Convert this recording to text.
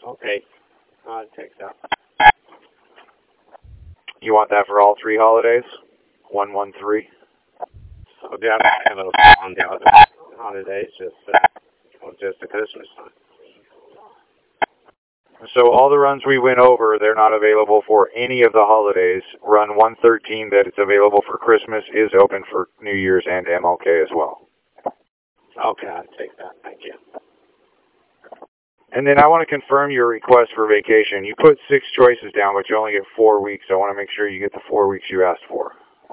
Okay. I'll take that. You want that for all 3 holidays? 113? So down a little on the other holidays, just the Christmas time. So all the runs we went over, they're not available for any of the holidays. Run 113 that it's available for Christmas is open for New Year's and MLK as well. Okay, I'll take that. Thank you. And then I want to confirm your request for vacation. You put 6 choices down, but you only get 4 weeks. So I want to make sure you get the 4 weeks you asked for.